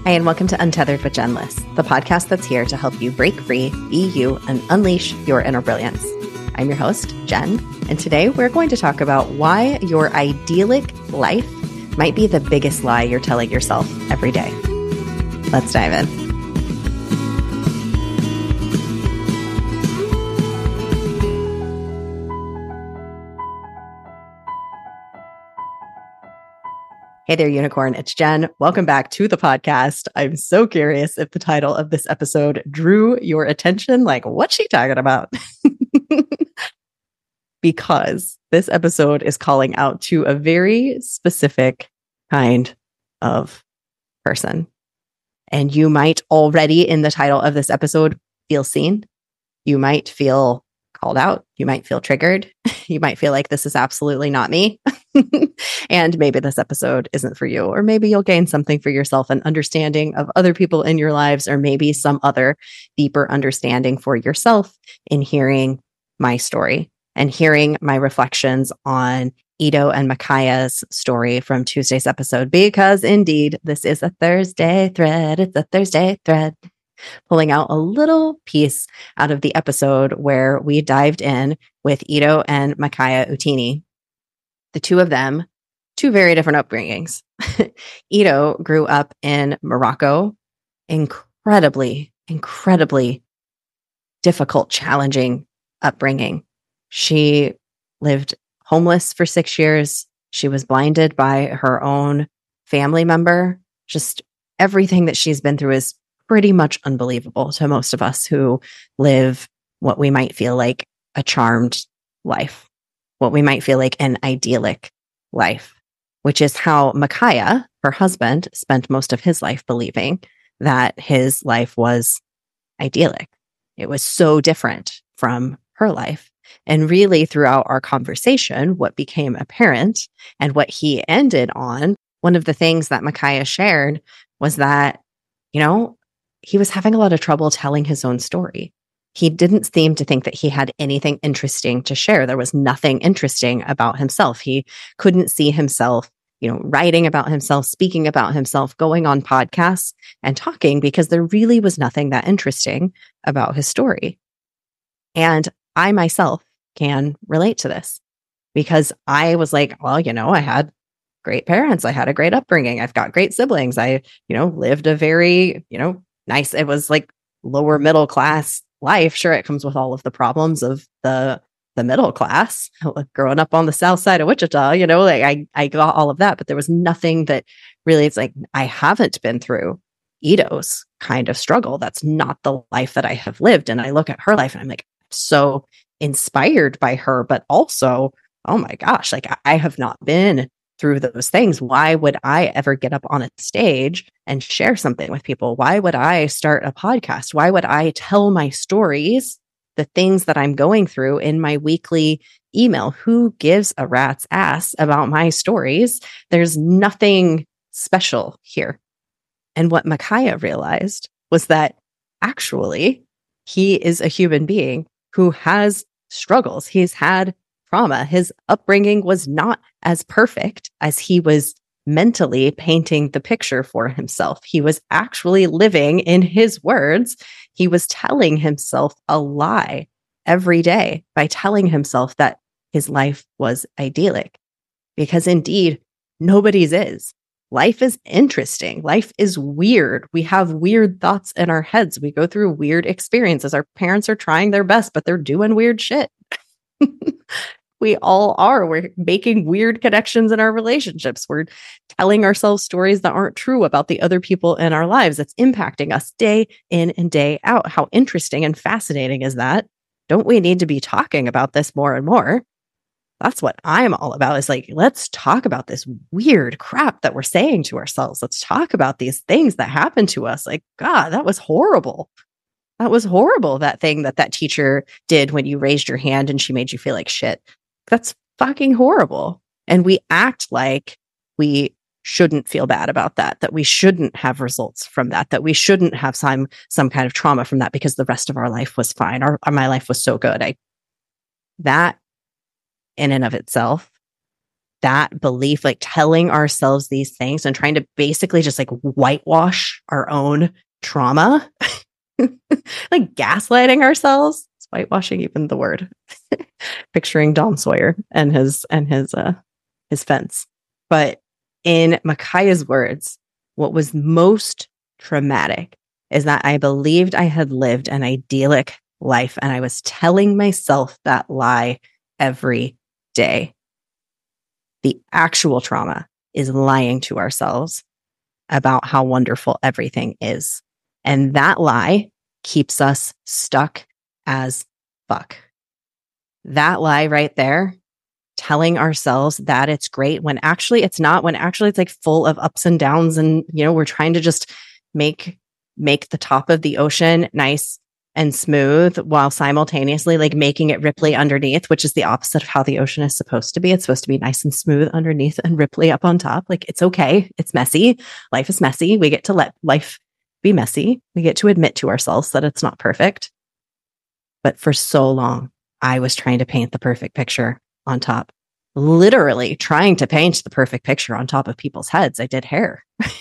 Hi, and welcome to Untethered with Jen Liss, the podcast that's here to help you break free, be you, and unleash your inner brilliance. I'm your host, Jen, and today we're going to talk about why your idyllic life might be the biggest lie you're telling yourself every day. Let's dive in. Hey there, unicorn. It's Jen. Welcome back to the podcast. I'm so curious if the title of this episode drew your attention. Like, what's she talking about? Because this episode is calling out to a very specific kind of person. And you might already in the title of this episode feel seen. You might feel called out. You might feel triggered. You might feel like this is absolutely not me. And maybe this episode isn't for you, or maybe you'll gain something for yourself, an understanding of other people in your lives, or maybe some other deeper understanding for yourself in hearing my story and hearing my reflections on Ido and Micaiah's story from Tuesday's episode, because indeed, this is a Thursday thread. It's a Thursday thread. Pulling out a little piece out of the episode where we dived in with Ido and Micaiah Utini. The two of them, two very different upbringings. Ido grew up in Morocco, incredibly difficult, challenging upbringing. She lived homeless for 6 years. She was blinded by her own family member. Just everything that she's been through is pretty much unbelievable to most of us who live what we might feel like a charmed life, what we might feel like an idyllic life, which is how Micaiah, her husband, spent most of his life believing that his life was idyllic. It was so different from her life. And really, throughout our conversation, what became apparent and what he ended on, one of the things that Micaiah shared was that, he was having a lot of trouble telling his own story. He didn't seem to think that he had anything interesting to share. There was nothing interesting about himself. He couldn't see himself, writing about himself, speaking about himself, going on podcasts and talking, because there really was nothing that interesting about his story. And I myself can relate to this because I was like, well, I had great parents. I had a great upbringing. I've got great siblings. I, lived a very, nice, it was like lower middle class life. Sure, it comes with all of the problems of the middle class. Growing up on the south side of Wichita, I got all of that, but there was nothing that really, it's like, I haven't been through Ido's kind of struggle. That's not the life that I have lived. And I look at her life and I'm like, so inspired by her, but also, oh my gosh, like I have not been through those things. Why would I ever get up on a stage and share something with people? Why would I start a podcast? Why would I tell my stories, the things that I'm going through in my weekly email? Who gives a rat's ass about my stories? There's nothing special here. And what Micaiah realized was that actually he is a human being who has struggles. He's had trauma. His upbringing was not as perfect as he was mentally painting the picture for himself. He was actually living, in his words, he was telling himself a lie every day by telling himself that his life was idyllic. Because indeed, nobody's is. Life is interesting. Life is weird. We have weird thoughts in our heads. We go through weird experiences. Our parents are trying their best, but they're doing weird shit. We all are. We're making weird connections in our relationships. We're telling ourselves stories that aren't true about the other people in our lives. It's impacting us day in and day out. How interesting and fascinating is that? Don't we need to be talking about this more and more? That's what I'm all about, is like, let's talk about this weird crap that we're saying to ourselves. Let's talk about these things that happen to us. Like, God, that was horrible. That was horrible. That thing that teacher did when you raised your hand and she made you feel like shit. That's fucking horrible. And we act like we shouldn't feel bad about that we shouldn't have results from that we shouldn't have some kind of trauma from that because the rest of our life was fine. My life was so good. That in and of itself, that belief, like telling ourselves these things and trying to basically just like whitewash our own trauma, like gaslighting ourselves. Is whitewashing even the word? Picturing Don Sawyer and his fence. But in Micaiah's words, what was most traumatic is that I believed I had lived an idyllic life, and I was telling myself that lie every day. The actual trauma is lying to ourselves about how wonderful everything is. And that lie keeps us stuck as fuck. That lie right there, telling ourselves that it's great when actually it's not, when actually it's like full of ups and downs. And, we're trying to just make the top of the ocean nice and smooth while simultaneously like making it ripply underneath, which is the opposite of how the ocean is supposed to be. It's supposed to be nice and smooth underneath and ripply up on top. Like, it's okay. It's messy. Life is messy. We get to let life be messy. We get to admit to ourselves that it's not perfect. But for so long, I was trying to paint the perfect picture on top, literally trying to paint the perfect picture on top of people's heads. I did hair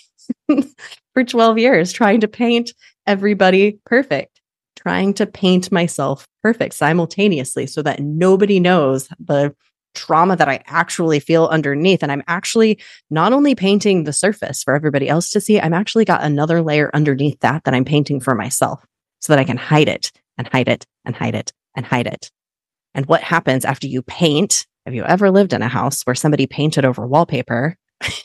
for 12 years, trying to paint everybody perfect, trying to paint myself perfect simultaneously so that nobody knows the trauma that I actually feel underneath. And I'm actually not only painting the surface for everybody else to see, I'm actually got another layer underneath that I'm painting for myself so that I can hide it and hide it and hide it and hide it. And what happens after you paint? Have you ever lived in a house where somebody painted over wallpaper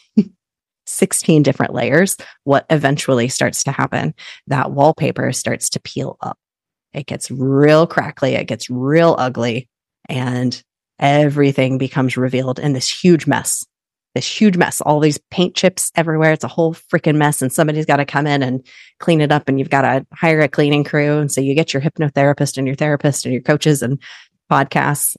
16 different layers? What eventually starts to happen? That wallpaper starts to peel up. It gets real crackly. It gets real ugly. And everything becomes revealed in this huge mess. All these paint chips everywhere. It's a whole freaking mess. And somebody's got to come in and clean it up. And you've got to hire a cleaning crew. And so you get your hypnotherapist and your therapist and your coaches and podcasts,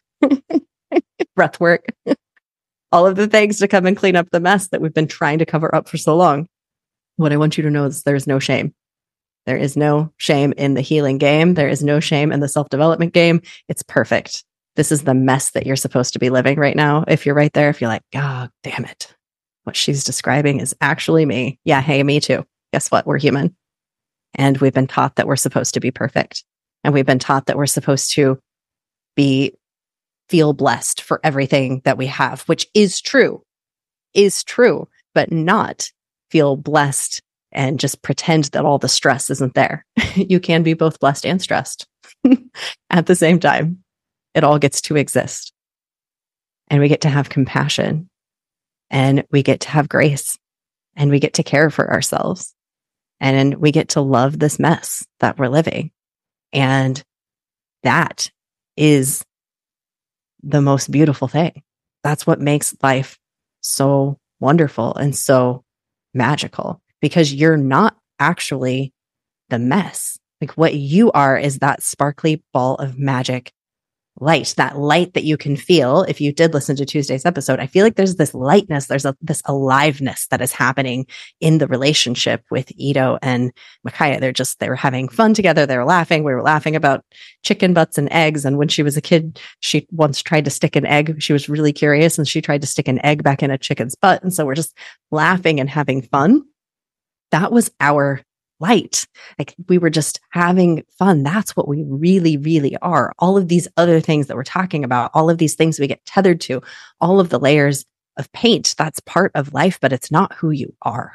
breath work, all of the things to come and clean up the mess that we've been trying to cover up for so long. What I want you to know is there's no shame. There is no shame in the healing game. There is no shame in the self-development game. It's perfect. This is the mess that you're supposed to be living right now. If you're right there, if you're like, God damn it, what she's describing is actually me. Yeah, hey, me too. Guess what? We're human. And we've been taught that we're supposed to be perfect. And we've been taught that we're supposed to feel blessed for everything that we have, which is true, but not feel blessed and just pretend that all the stress isn't there. You can be both blessed and stressed at the same time. It all gets to exist. And we get to have compassion, and we get to have grace, and we get to care for ourselves, and we get to love this mess that we're living. And that is the most beautiful thing. That's what makes life so wonderful and so magical, because you're not actually the mess. Like, what you are is that sparkly ball of magic light, that light that you can feel. If you did listen to Tuesday's episode, I feel like there's this lightness, this aliveness that is happening in the relationship with Ito and Micaiah. They were having fun together. They were laughing. We were laughing about chicken butts and eggs. And when she was a kid, she once tried to stick an egg. She was really curious, and she tried to stick an egg back in a chicken's butt. And so we're just laughing and having fun. That was our light. Like, we were just having fun. That's what we really, really are. All of these other things that we're talking about, all of these things we get tethered to, all of the layers of paint, that's part of life, but it's not who you are.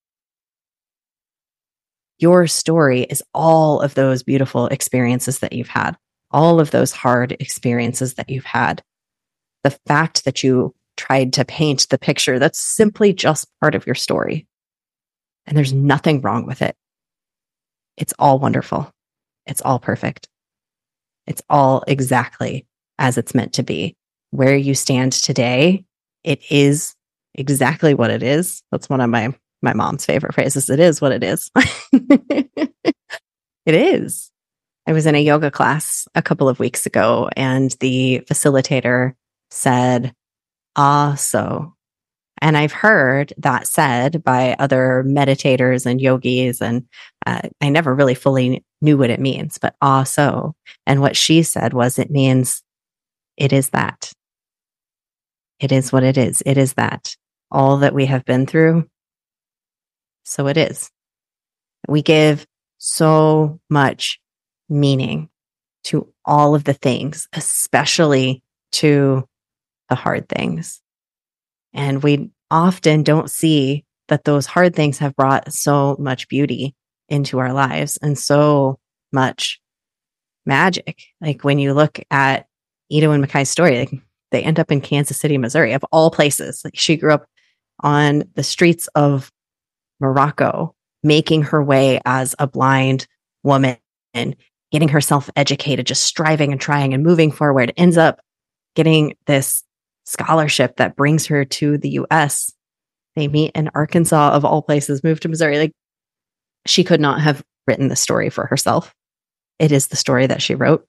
Your story is all of those beautiful experiences that you've had, all of those hard experiences that you've had. The fact that you tried to paint the picture, that's simply just part of your story. And there's nothing wrong with it. It's all wonderful. It's all perfect. It's all exactly as it's meant to be. Where you stand today, it is exactly what it is. That's one of my mom's favorite phrases. It is what it is. It is. I was in a yoga class a couple of weeks ago, and the facilitator said, so. And I've heard that said by other meditators and yogis, and I never really fully knew what it means, but so. And what she said was, it means it is that. It is what it is. It is that. All that we have been through, so it is. We give so much meaning to all of the things, especially to the hard things. And we often don't see that those hard things have brought so much beauty into our lives and so much magic. Like when you look at Ito and Makai's story, like they end up in Kansas City, Missouri, of all places. Like she grew up on the streets of Morocco, making her way as a blind woman and getting herself educated, just striving and trying and moving forward, ends up getting this scholarship that brings her to the US. They meet in Arkansas, of all places, move to Missouri. Like she could not have written the story for herself. It is the story that she wrote.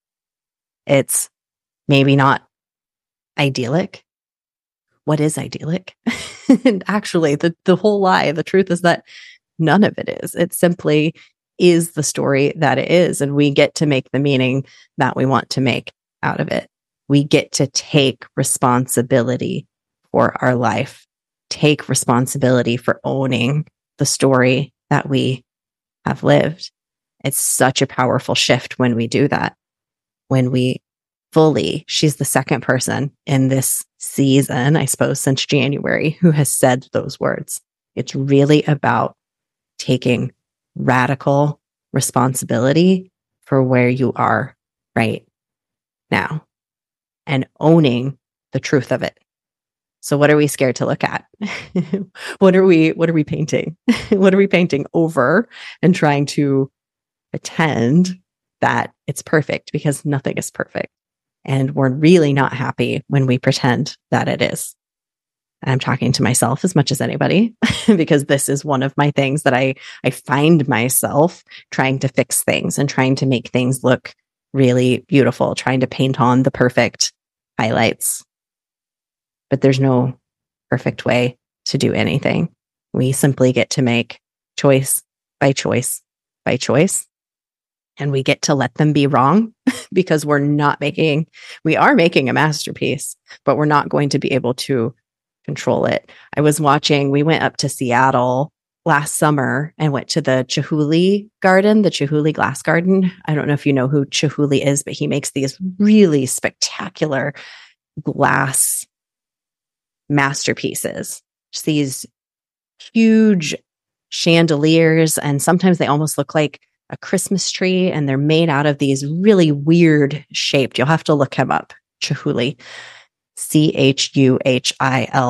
It's maybe not idyllic. What is idyllic? And actually, the whole lie, the truth is that none of it is. It simply is the story that it is. And we get to make the meaning that we want to make out of it. We get to take responsibility for our life, take responsibility for owning the story that we have lived. It's such a powerful shift when we do that. When we fully, she's the second person in this season, I suppose, since January, who has said those words. It's really about taking radical responsibility for where you are right now and owning the truth of it. So what are we scared to look at? What are we painting? What are we painting over and trying to pretend that it's perfect, because nothing is perfect. And we're really not happy when we pretend that it is. I'm talking to myself as much as anybody, because this is one of my things that I find myself trying to fix things and trying to make things look really beautiful, trying to paint on the perfect highlights. But there's no perfect way to do anything. We simply get to make choice by choice by choice. And we get to let them be wrong because we are making a masterpiece, but we're not going to be able to control it. We went up to Seattle last summer and went to the Chihuly garden, the Chihuly glass garden. I don't know if you know who Chihuly is, but he makes these really spectacular glass masterpieces. Just these huge chandeliers, and sometimes they almost look like a Christmas tree, and they're made out of these really weird shaped. You'll have to look him up. Chihuly, Chuhily,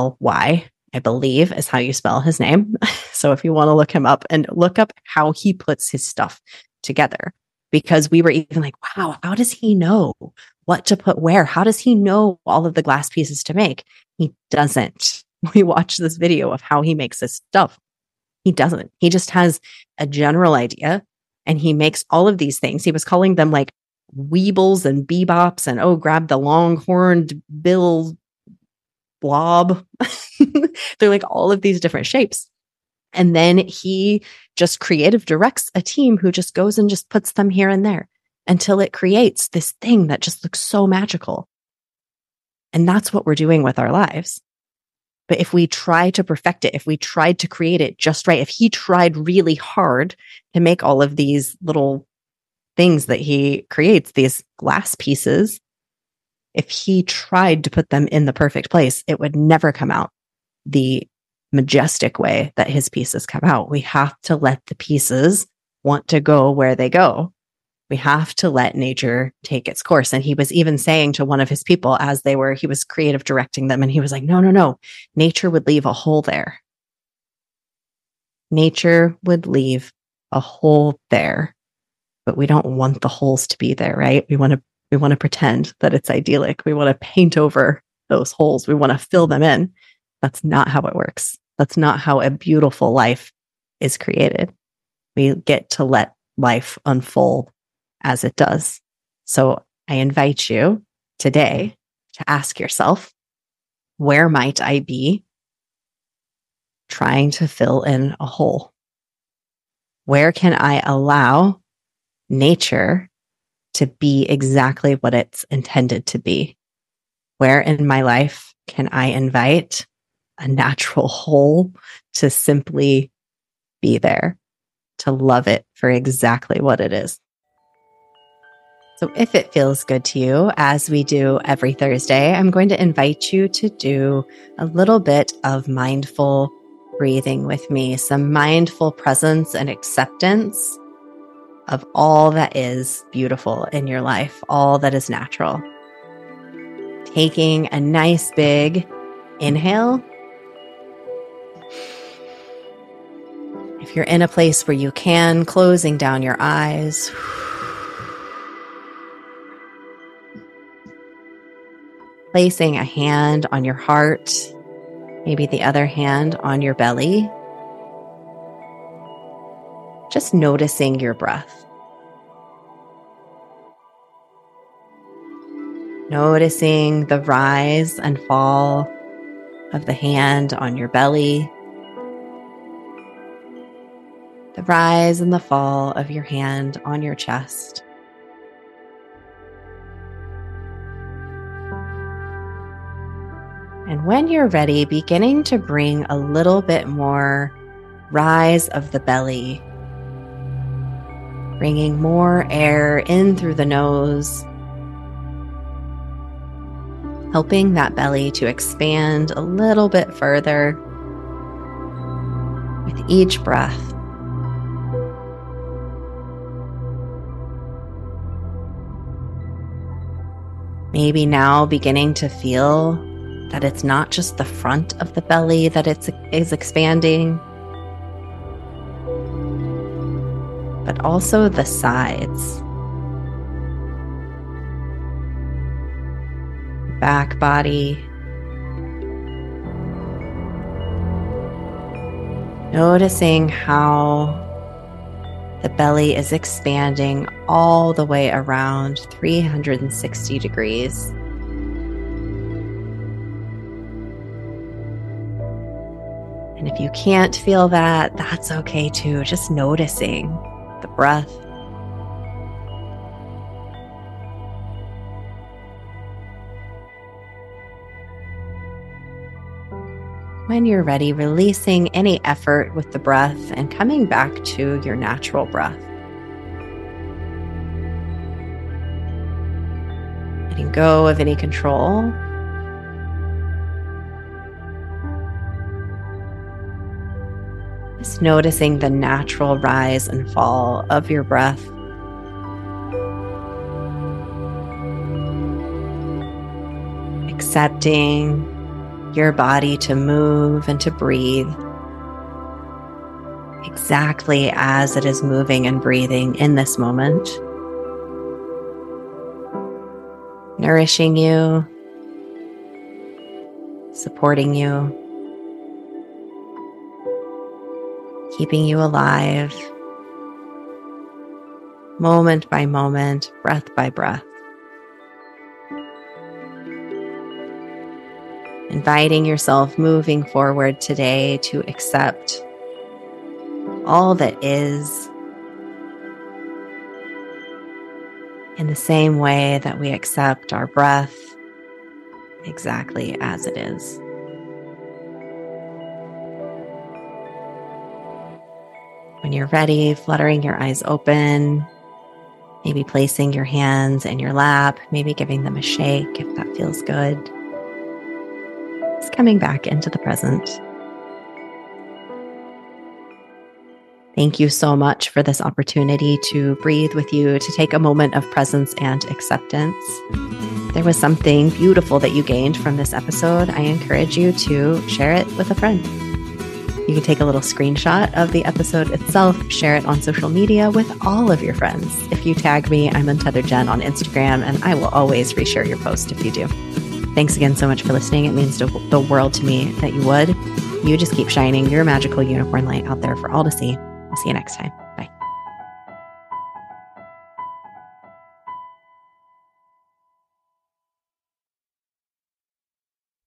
I believe is how you spell his name. So if you want to look him up and look up how he puts his stuff together, because we were even like, wow, how does he know what to put where? How does he know all of the glass pieces to make? He doesn't. We watched this video of how he makes his stuff. He doesn't. He just has a general idea. And he makes all of these things. He was calling them like weebles and bebops and grab the longhorned bill blob. They're like all of these different shapes. And then he just creative directs a team who just goes and just puts them here and there until it creates this thing that just looks so magical. And that's what we're doing with our lives. But if we try to perfect it, if we tried to create it just right, if he tried really hard to make all of these little things that he creates, these glass pieces, if he tried to put them in the perfect place, it would never come out the majestic way that his pieces come out. We have to let the pieces want to go where they go. We have to let nature take its course. And he was even saying to one of his people he was creative directing them. And he was like, no, nature would leave a hole there. Nature would leave a hole there, but we don't want the holes to be there, right? We want to pretend that it's idyllic. We want to paint over those holes. We want to fill them in. That's not how it works. That's not how a beautiful life is created. We get to let life unfold as it does. So I invite you today to ask yourself, where might I be trying to fill in a hole? Where can I allow nature to be exactly what it's intended to be? Where in my life can I invite a natural whole to simply be there, to love it for exactly what it is? So if it feels good to you, as we do every Thursday, I'm going to invite you to do a little bit of mindful breathing with me, some mindful presence and acceptance of all that is beautiful in your life, all that is natural. Taking a nice big inhale. If you're in a place where you can, closing down your eyes. Placing a hand on your heart, maybe the other hand on your belly. Just noticing your breath. Noticing the rise and fall of the hand on your belly. The rise and the fall of your hand on your chest. And when you're ready, beginning to bring a little bit more rise of the belly, bringing more air in through the nose, helping that belly to expand a little bit further with each breath. Maybe now beginning to feel that it's not just the front of the belly that is expanding, but also the sides, back body. Noticing how the belly is expanding all the way around 360 degrees. And if you can't feel that, that's okay too. Just noticing the breath. When you're ready, releasing any effort with the breath and coming back to your natural breath. Letting go of any control. Just noticing the natural rise and fall of your breath. Accepting your body to move and to breathe exactly as it is moving and breathing in this moment. Nourishing you, supporting you, keeping you alive, moment by moment, breath by breath. Inviting yourself moving forward today to accept all that is in the same way that we accept our breath exactly as it is. When you're ready, fluttering your eyes open, maybe placing your hands in your lap, maybe giving them a shake if that feels good. Just coming back into the present. Thank you so much for this opportunity to breathe with you, to take a moment of presence and acceptance. If there was something beautiful that you gained from this episode, I encourage you to share it with a friend. You can take a little screenshot of the episode itself, share it on social media with all of your friends. If you tag me, I'm Untethered Jen on Instagram, and I will always reshare your post if you do. Thanks again so much for listening. It means the world to me that you would. You just keep shining your magical unicorn light out there for all to see. I'll see you next time.